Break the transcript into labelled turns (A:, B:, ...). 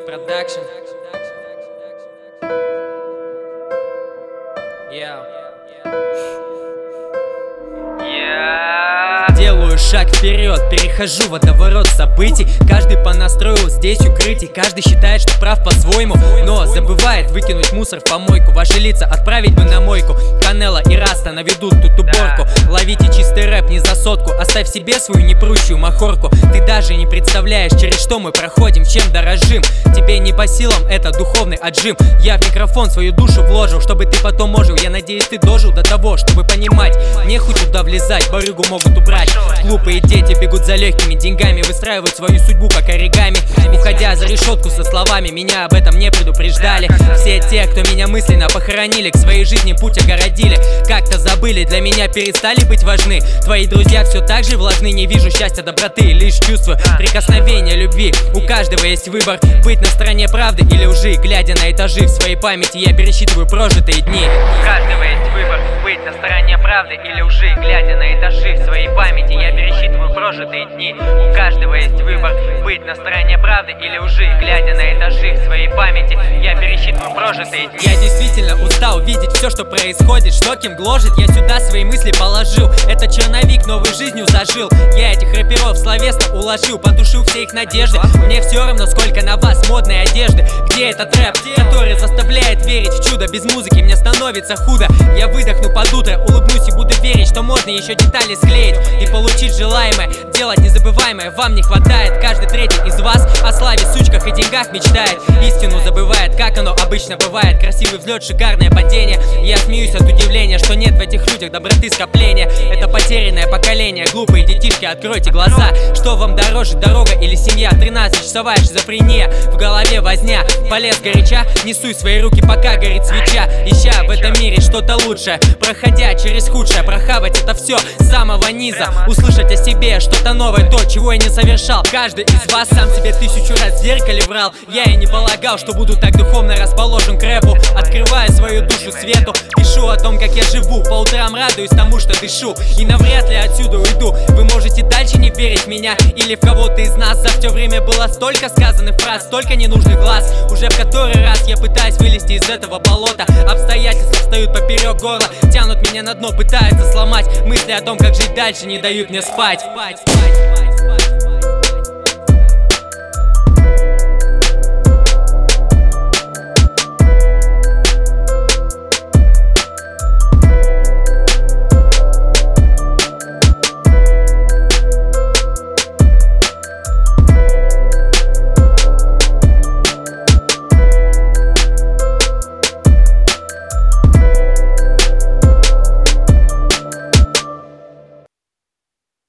A: Production. Делаю шаг вперед, перехожу водоворот событий. Каждый понастроил здесь укрытий, каждый считает, что прав по-своему, но забывает выкинуть мусор в помойку. Ваши лица отправить бы на мойку. Канело и Раста наведут тут уборку. Ловите чистый рэп не за сотку, оставь себе свою непрущую махорку. Ты даже не представляешь, через что мы проходим, чем дорожим. Тебе не по силам это духовный отжим. Я в микрофон свою душу вложил, чтобы ты потом ожил. Я надеюсь, ты дожил до того, чтобы понимать, нехуй туда влезать, барыгу могут убрать. Глупые дети бегут за легкими деньгами, выстраивают свою судьбу как оригами, уходя за решетку со словами: меня об этом не предупреждали. Все те, кто меня мысленно похоронили, к своей жизни путь огородили, как-то забыли, для меня перестали быть важны. Твои друзья все так же влажны, не вижу счастья, доброты, лишь чувствую прикосновения любви. У каждого есть выбор, быть на стороне правды или лжи. Глядя на этажи в своей памяти, я пересчитываю прожитые дни.
B: У каждого есть выбор, быть на стороне правды или лжи. Глядя на этажи в своей памяти, я пересчитываю прожитые дни. У каждого есть выбор, быть на стороне правды или лжи. Глядя на этажи в своей памяти, я пересчитываю прожитые дни.
A: Я действительно устал видеть все, что происходит, что кем гложет. Я сюда свои мысли положил, этот черновик новой жизнью зажил. Я этих рэперов словесно уложил, потушил все их надежды. Мне все равно, сколько на вас модной одежды. Где этот рэп, который заставляет верить в чудо? Без музыки мне становится худо. Я выдохну под утро, улыбнусь и буду верить, что можно еще детали склеить и получить желаемое, делать незабываемое. Вам не хватает, каждый третий из вас о славе, сучках и деньгах мечтает. Истину забывает, как оно обычно бывает. Красивый взлет, шикарное падение. Я смеюсь от удивления, что нет в этих людях доброты скопления. Это потерянное поколение, глупые детишки, откройте глаза. Что вам дороже, дорога или семья? 13-часовая шизофрения, в голове возня. Полез горяча, несу свои руки, пока горит свеча. Ища в этом мире что-то лучшее, проходя через худшее, прохавать это все с самого низа. Услышать о себе что-то новое, то, чего я не совершал. Каждый из вас сам себе 1000 раз в зеркале врал. Я и не полагал, что буду так духовно расположен к рэпу. Открываю свою душу свету, пишу о том, как я живу. По утрам радуюсь тому, что дышу, и навряд ли отсюда уйду. Вы можете дальше не верить в меня или в кого-то из нас. За все время было столько сказанных фраз, столько ненужных глаз. Уже в который раз я пытаюсь вылезти из этого болота. Обстоятельства встают поперек горла, тянут меня на дно, пытаются сломать. Мысли о том, как жить дальше, не дают мне спать.